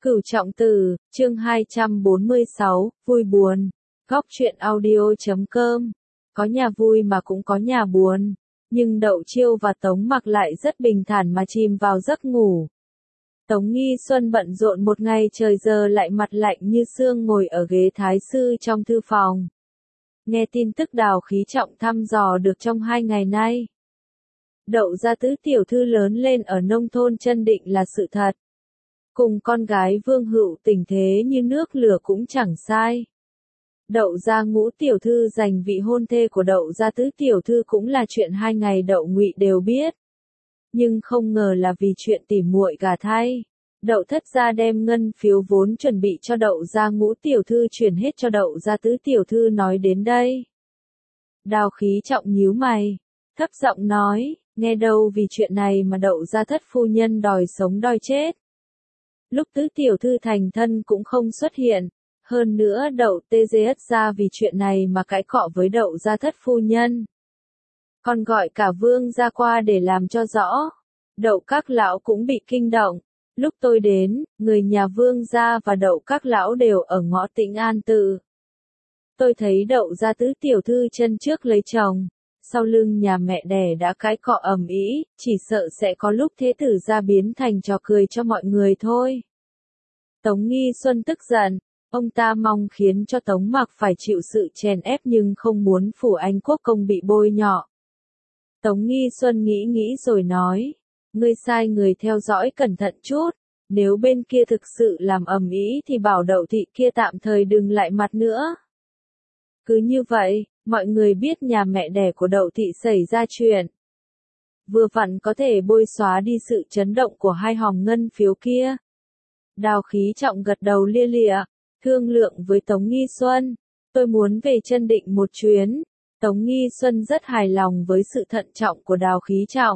Cửu Trọng Tử, chương 246, vui buồn. Góc truyện audio.com. Có nhà vui mà cũng có nhà buồn. Nhưng Đậu Chiêu và Tống Mặc lại rất bình thản mà chìm vào giấc ngủ. Tống Nghi Xuân bận rộn một ngày trời giờ lại mặt lạnh như xương ngồi ở ghế thái sư trong thư phòng. Nghe tin tức Đào Khí Trọng thăm dò được trong 2 ngày nay. Đậu gia tứ tiểu thư lớn lên ở nông thôn Chân Định là sự thật. Cùng con gái Vương Hựu tình thế như nước lửa cũng chẳng sai. Đậu gia Ngũ tiểu thư giành vị hôn thê của Đậu gia tứ tiểu thư cũng là chuyện 2 ngày Đậu Ngụy đều biết. Nhưng không ngờ là vì chuyện tỉ muội gả thay. Đậu thất gia đem ngân phiếu vốn chuẩn bị cho Đậu gia Ngũ tiểu thư chuyển hết cho Đậu gia tứ tiểu thư. Nói đến đây, Đào Khí Trọng nhíu mày, thấp giọng nói, nghe đâu vì chuyện này mà Đậu gia thất phu nhân đòi sống đòi chết. Lúc tứ tiểu thư thành thân cũng không xuất hiện, hơn nữa Đậu tê dê ra vì chuyện này mà cãi cọ với Đậu gia thất phu nhân. Còn gọi cả Vương gia qua để làm cho rõ. Đậu các lão cũng bị kinh động. Lúc tôi đến, người nhà Vương gia và Đậu các lão đều ở ngõ Tĩnh An Tự. Tôi thấy Đậu gia tứ tiểu thư chân trước lấy chồng, sau lưng nhà mẹ đẻ đã cãi cọ ầm ĩ, chỉ sợ sẽ có lúc thế tử gia biến thành trò cười cho mọi người thôi. Tống Nghi Xuân tức giận, ông ta mong khiến cho Tống Mặc phải chịu sự chèn ép nhưng không muốn Phủ Anh Quốc công bị bôi nhọ. Tống Nghi Xuân nghĩ rồi nói, ngươi sai người theo dõi cẩn thận chút, nếu bên kia thực sự làm ầm ĩ thì bảo Đậu thị kia tạm thời đừng lại mặt nữa. Cứ như vậy, mọi người biết nhà mẹ đẻ của Đậu thị xảy ra chuyện. Vừa vặn có thể bôi xóa đi sự chấn động của 2 hòm ngân phiếu kia. Đào Khí Trọng gật đầu lia lịa, thương lượng với Tống Nghi Xuân, tôi muốn về Chân Định một chuyến. Tống Nghi Xuân rất hài lòng với sự thận trọng của Đào Khí Trọng.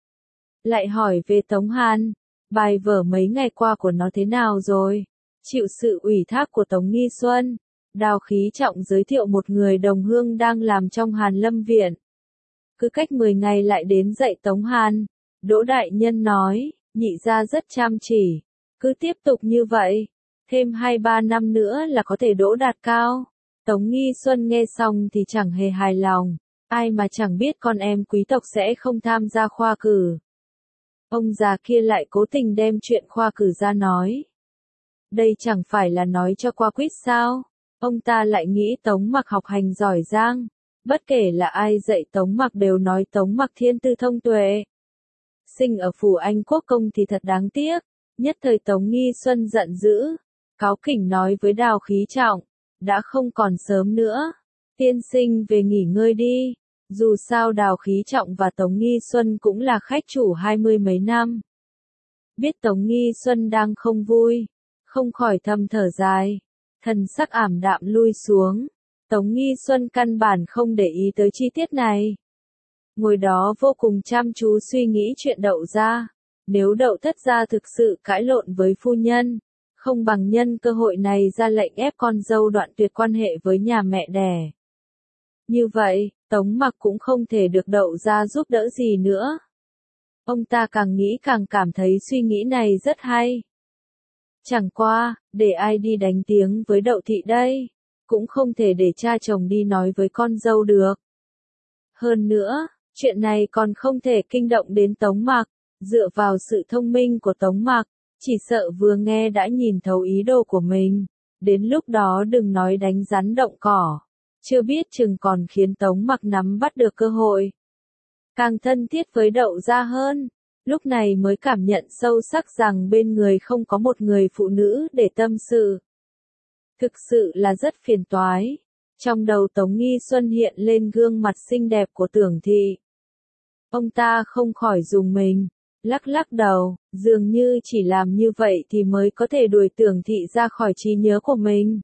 Lại hỏi về Tống Hàn, bài vở mấy ngày qua của nó thế nào rồi? Chịu sự ủy thác của Tống Nghi Xuân, Đào Khí Trọng giới thiệu một người đồng hương đang làm trong Hàn Lâm Viện. Cứ cách 10 ngày lại đến dạy Tống Hàn. Đỗ đại nhân nói, nhị gia rất chăm chỉ. Cứ tiếp tục như vậy, thêm 2-3 năm nữa là có thể đỗ đạt cao. Tống Nghi Xuân nghe xong thì chẳng hề hài lòng, ai mà chẳng biết con em quý tộc sẽ không tham gia khoa cử. Ông già kia lại cố tình đem chuyện khoa cử ra nói. Đây chẳng phải là nói cho qua quýt sao? Ông ta lại nghĩ Tống Mặc học hành giỏi giang, bất kể là ai dạy Tống Mặc đều nói Tống Mặc thiên tư thông tuệ. Sinh ở Phủ Anh Quốc công thì thật đáng tiếc. Nhất thời Tống Nghi Xuân giận dữ, cáu kỉnh nói với Đào Khí Trọng, đã không còn sớm nữa, tiên sinh về nghỉ ngơi đi, dù sao Đào Khí Trọng và Tống Nghi Xuân cũng là khách chủ 20 mấy năm. Biết Tống Nghi Xuân đang không vui, không khỏi thầm thở dài, thần sắc ảm đạm lui xuống. Tống Nghi Xuân căn bản không để ý tới chi tiết này. Ngồi đó vô cùng chăm chú suy nghĩ chuyện Đậu gia. Nếu Đậu thất gia thực sự cãi lộn với phu nhân, không bằng nhân cơ hội này ra lệnh ép con dâu đoạn tuyệt quan hệ với nhà mẹ đẻ. Như vậy, Tống Mặc cũng không thể được Đậu gia giúp đỡ gì nữa. Ông ta càng nghĩ càng cảm thấy suy nghĩ này rất hay. Chẳng qua, để ai đi đánh tiếng với Đậu thị đây, cũng không thể để cha chồng đi nói với con dâu được. Hơn nữa, chuyện này còn không thể kinh động đến Tống Mặc. Dựa vào sự thông minh của Tống Mặc, chỉ sợ vừa nghe đã nhìn thấu ý đồ của mình, đến lúc đó đừng nói đánh rắn động cỏ, chưa biết chừng còn khiến Tống Mặc nắm bắt được cơ hội. Càng thân thiết với Đậu gia hơn, lúc này mới cảm nhận sâu sắc rằng bên người không có một người phụ nữ để tâm sự. Thực sự là rất phiền toái. Trong đầu Tống Nghi Xuân hiện lên gương mặt xinh đẹp của Tưởng Thị. Ông ta không khỏi rùng mình. Lắc đầu, dường như chỉ làm như vậy thì mới có thể đuổi Tưởng Thị ra khỏi trí nhớ của mình.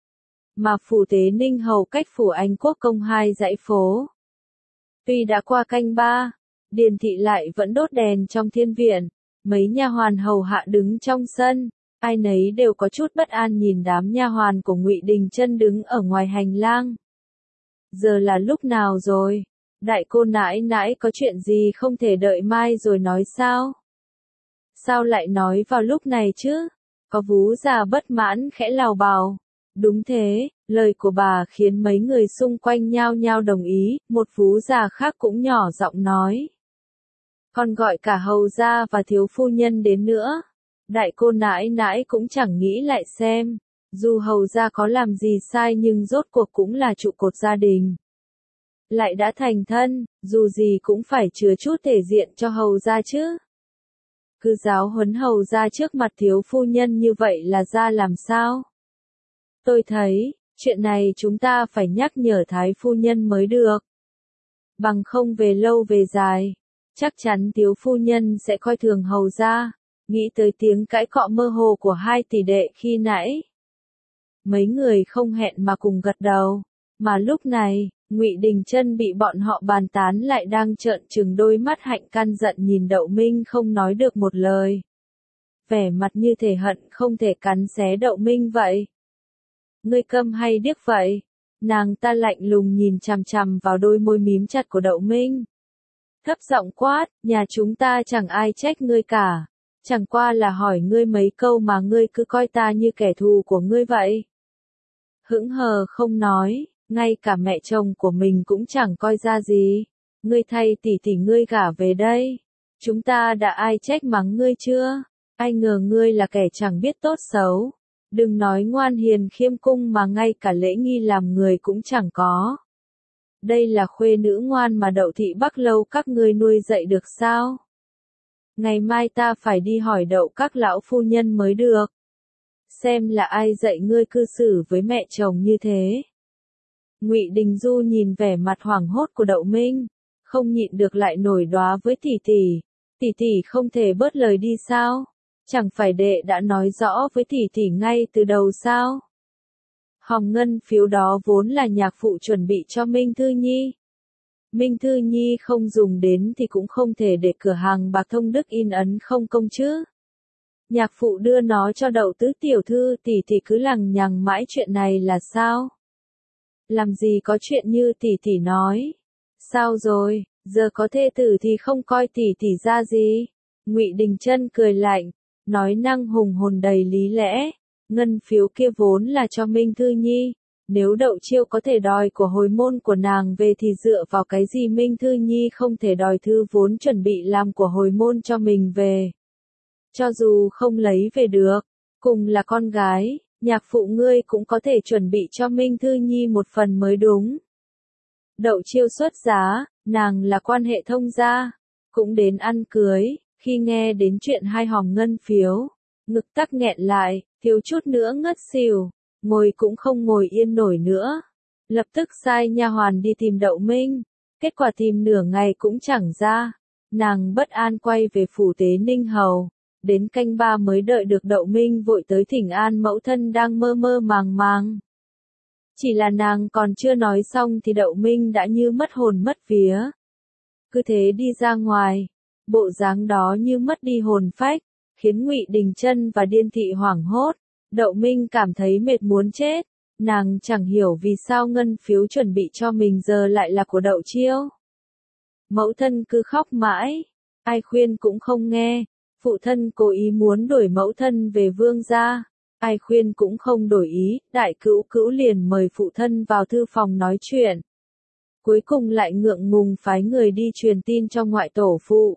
Mà Phủ Tế Ninh Hầu cách Phủ Anh Quốc công 2 dãy phố. Tuy đã qua canh 3, Điền Thị lại vẫn đốt đèn trong thiên viện, mấy nha hoàn hầu hạ đứng trong sân, ai nấy đều có chút bất an nhìn đám nha hoàn của Ngụy Đình Chân đứng ở ngoài hành lang. Giờ là lúc nào rồi? Đại cô nãi nãi có chuyện gì không thể đợi mai rồi nói sao? Sao lại nói vào lúc này chứ? Có vú già bất mãn khẽ lào bào. Đúng thế, lời của bà khiến mấy người xung quanh nhao nhao đồng ý, một vú già khác cũng nhỏ giọng nói. Còn gọi cả hầu gia và thiếu phu nhân đến nữa. Đại cô nãi nãi cũng chẳng nghĩ lại xem, dù hầu gia có làm gì sai nhưng rốt cuộc cũng là trụ cột gia đình. Lại đã thành thân, dù gì cũng phải chứa chút thể diện cho hầu gia chứ. Cứ giáo huấn hầu gia trước mặt thiếu phu nhân như vậy là ra làm sao? Tôi thấy, chuyện này chúng ta phải nhắc nhở thái phu nhân mới được. Bằng không về lâu về dài, chắc chắn thiếu phu nhân sẽ coi thường hầu gia. Nghĩ tới tiếng cãi cọ mơ hồ của hai tỷ đệ khi nãy. Mấy người không hẹn mà cùng gật đầu. Mà lúc này, Ngụy Đình Chân bị bọn họ bàn tán lại đang trợn trừng đôi mắt hạnh căn giận nhìn Đậu Minh không nói được một lời. Vẻ mặt như thể hận không thể cắn xé Đậu Minh vậy. Ngươi câm hay điếc vậy? Nàng ta lạnh lùng nhìn chằm chằm vào đôi môi mím chặt của Đậu Minh. Thấp giọng quát, nhà chúng ta chẳng ai trách ngươi cả. Chẳng qua là hỏi ngươi mấy câu mà ngươi cứ coi ta như kẻ thù của ngươi vậy. Hững hờ không nói, ngay cả mẹ chồng của mình cũng chẳng coi ra gì. Ngươi thay tỷ tỷ ngươi gả về đây. Chúng ta đã ai trách mắng ngươi chưa? Ai ngờ ngươi là kẻ chẳng biết tốt xấu. Đừng nói ngoan hiền khiêm cung mà ngay cả lễ nghi làm người cũng chẳng có. Đây là khuê nữ ngoan mà Đậu thị Bắc Lâu các ngươi nuôi dạy được sao? Ngày mai ta phải đi hỏi Đậu các lão phu nhân mới được. Xem là ai dạy ngươi cư xử với mẹ chồng như thế. Ngụy Đình Du nhìn vẻ mặt hoảng hốt của Đậu Minh, không nhịn được lại nổi đoá với tỷ tỷ. Tỷ tỷ không thể bớt lời đi sao? Chẳng phải đệ đã nói rõ với tỷ tỷ ngay từ đầu sao? Hòm ngân phiếu đó vốn là nhạc phụ chuẩn bị cho Minh Thư Nhi. Minh Thư Nhi không dùng đến thì cũng không thể để cửa hàng bạc Thông Đức in ấn không công chứ. Nhạc phụ đưa nó cho Đậu tứ tiểu thư tỷ tỷ cứ lằng nhằng mãi chuyện này là sao? Làm gì có chuyện như tỷ tỷ nói. Sao rồi, giờ có thê tử thì không coi tỷ tỷ ra gì? Ngụy Đình Chân cười lạnh, nói năng hùng hồn đầy lý lẽ. Ngân phiếu kia vốn là cho Minh Thư Nhi. Nếu Đậu Chiêu có thể đòi của hồi môn của nàng về thì dựa vào cái gì Minh Thư Nhi không thể đòi thư vốn chuẩn bị làm của hồi môn cho mình về. Cho dù không lấy về được, cùng là con gái, nhạc phụ ngươi cũng có thể chuẩn bị cho Minh Thư Nhi một phần mới đúng. Đậu Chiêu xuất giá, nàng là quan hệ thông gia, cũng đến ăn cưới, khi nghe đến chuyện hai hòm ngân phiếu, ngực tắc nghẹn lại, thiếu chút nữa ngất xỉu, ngồi cũng không ngồi yên nổi nữa. Lập tức sai nha hoàn đi tìm Đậu Minh, kết quả tìm nửa ngày cũng chẳng ra. Nàng bất an quay về phủ Tế Ninh Hầu, đến canh ba mới đợi được Đậu Minh vội tới thỉnh an mẫu thân đang mơ mơ màng màng. Chỉ là nàng còn chưa nói xong thì Đậu Minh đã như mất hồn mất vía. Cứ thế đi ra ngoài, bộ dáng đó như mất đi hồn phách, khiến Ngụy Đình Chân và Điên Thị hoảng hốt. Đậu Minh cảm thấy mệt muốn chết, nàng chẳng hiểu vì sao ngân phiếu chuẩn bị cho mình giờ lại là của Đậu Chiêu. Mẫu thân cứ khóc mãi, ai khuyên cũng không nghe, phụ thân cố ý muốn đuổi mẫu thân về Vương gia, ai khuyên cũng không đổi ý, đại cữu cữu liền mời phụ thân vào thư phòng nói chuyện. Cuối cùng lại ngượng ngùng phái người đi truyền tin cho ngoại tổ phụ.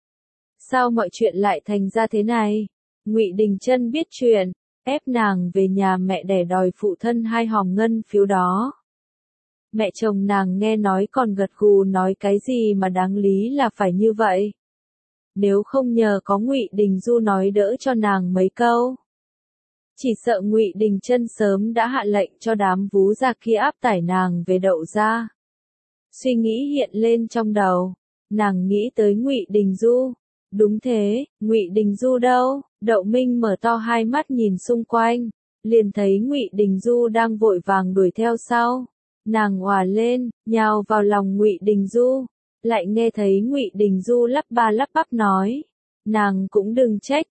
Sao mọi chuyện lại thành ra thế này? Ngụy Đình Chân biết chuyện, ép nàng về nhà mẹ đẻ đòi phụ thân hai hòm ngân phiếu đó. Mẹ chồng nàng nghe nói còn gật gù nói cái gì mà đáng lý là phải như vậy. Nếu không nhờ có Ngụy Đình Du nói đỡ cho nàng mấy câu, chỉ sợ Ngụy Đình Chân sớm đã hạ lệnh cho đám vú già kia áp tải nàng về Đậu gia. Suy nghĩ hiện lên trong đầu, nàng nghĩ tới Ngụy Đình Du. Đúng thế, Ngụy Đình Du đâu? Đậu Minh mở to hai mắt nhìn xung quanh, liền thấy Ngụy Đình Du đang vội vàng đuổi theo sau. Nàng òa lên, nhào vào lòng Ngụy Đình Du, lại nghe thấy Ngụy Đình Du lắp ba lắp bắp nói, nàng cũng đừng trách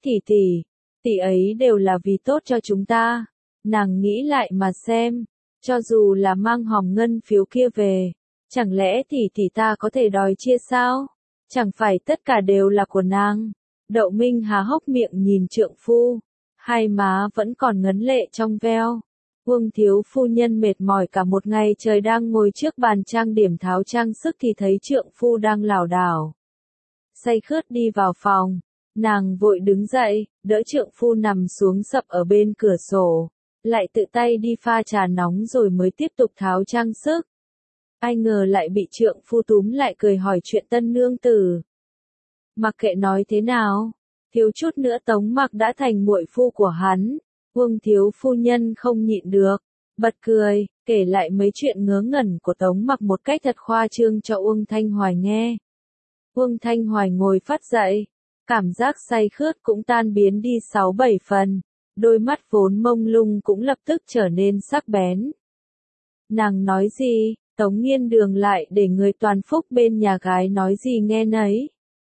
tỷ ấy đều là vì tốt cho chúng ta. Nàng nghĩ lại mà xem, cho dù là mang hòm ngân phiếu kia về, chẳng lẽ tỷ ta có thể đòi chia sao? Chẳng phải tất cả đều là của nàng. Đậu Minh há hốc miệng nhìn trượng phu, hai má vẫn còn ngấn lệ trong veo. Vương thiếu phu nhân mệt mỏi cả một ngày trời đang ngồi trước bàn trang điểm tháo trang sức thì thấy trượng phu đang lảo đảo say khướt đi vào phòng. Nàng vội đứng dậy, đỡ trượng phu nằm xuống sập ở bên cửa sổ, lại tự tay đi pha trà nóng rồi mới tiếp tục tháo trang sức. Ai ngờ lại bị trượng phu túm lại cười hỏi chuyện tân nương tử. Mặc kệ nói thế nào, thiếu chút nữa Tống Mặc đã thành muội phu của hắn. Vương thiếu phu nhân không nhịn được, bật cười, kể lại mấy chuyện ngớ ngẩn của Tống Mặc một cách thật khoa trương cho Uông Thanh Hoài nghe. Uông Thanh Hoài ngồi phát dậy, cảm giác say khướt cũng tan biến đi 6-7 phần, đôi mắt vốn mông lung cũng lập tức trở nên sắc bén. Nàng nói gì, Tống Nghiên Đường lại để người toàn phúc bên nhà gái nói gì nghe nấy.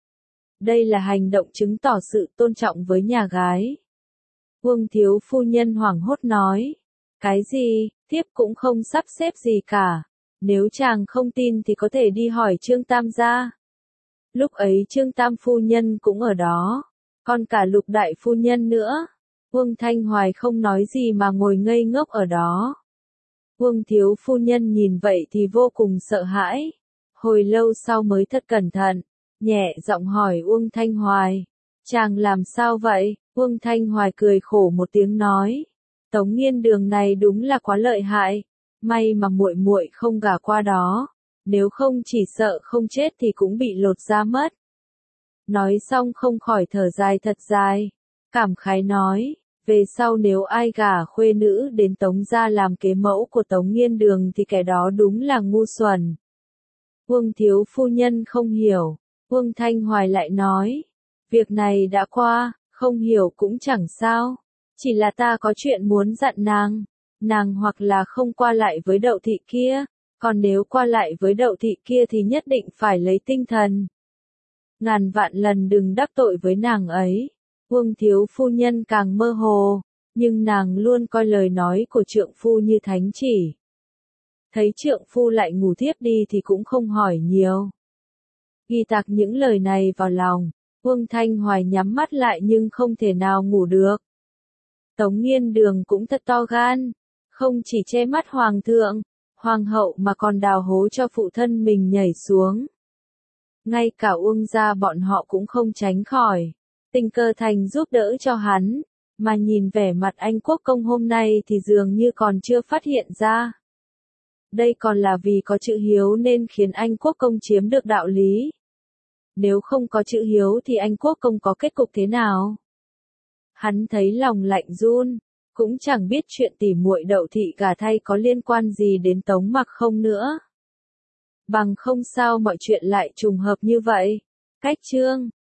Đây là hành động chứng tỏ sự tôn trọng với nhà gái. Vương thiếu phu nhân hoảng hốt nói. Cái gì, thiếp cũng không sắp xếp gì cả. Nếu chàng không tin thì có thể đi hỏi Trương Tam gia. Lúc ấy Trương Tam phu nhân cũng ở đó. Còn cả Lục đại phu nhân nữa. Vương Thanh Hoài không nói gì mà ngồi ngây ngốc ở đó. Vương thiếu phu nhân nhìn vậy thì vô cùng sợ hãi. Hồi lâu sau mới thật cẩn thận, nhẹ giọng hỏi Uông Thanh Hoài. Chàng làm sao vậy? Uông Thanh Hoài cười khổ một tiếng nói. Tống Nghiên Đường này đúng là quá lợi hại. May mà muội muội không gả qua đó. Nếu không chỉ sợ không chết thì cũng bị lột da mất. Nói xong không khỏi thở dài thật dài. Cảm khái nói. Về sau nếu ai gả khuê nữ đến Tống gia làm kế mẫu của Tống Nghiên Đường thì kẻ đó đúng là ngu xuẩn. Vương thiếu phu nhân không hiểu. Vương Thanh Hoài lại nói. Việc này đã qua, không hiểu cũng chẳng sao. Chỉ là ta có chuyện muốn dặn nàng. Nàng hoặc là không qua lại với Đậu thị kia. Còn nếu qua lại với Đậu thị kia thì nhất định phải lấy tinh thần. Ngàn vạn lần đừng đắc tội với nàng ấy. Vương thiếu phu nhân càng mơ hồ, nhưng nàng luôn coi lời nói của trượng phu như thánh chỉ. Thấy trượng phu lại ngủ thiếp đi thì cũng không hỏi nhiều. Ghi tạc những lời này vào lòng, Vương Thanh Hoài nhắm mắt lại nhưng không thể nào ngủ được. Tống Nghiên Đường cũng thật to gan, không chỉ che mắt hoàng thượng, hoàng hậu mà còn đào hố cho phụ thân mình nhảy xuống. Ngay cả Uông gia bọn họ cũng không tránh khỏi. Tình cờ thành giúp đỡ cho hắn, mà nhìn vẻ mặt anh quốc công hôm nay thì dường như còn chưa phát hiện ra. Đây còn là vì có chữ hiếu nên khiến anh quốc công chiếm được đạo lý. Nếu không có chữ hiếu thì anh quốc công có kết cục thế nào? Hắn thấy lòng lạnh run, cũng chẳng biết chuyện tỉ muội Đậu thị gả thay có liên quan gì đến Tống Mặc không nữa. Bằng không sao mọi chuyện lại trùng hợp như vậy. Cách chương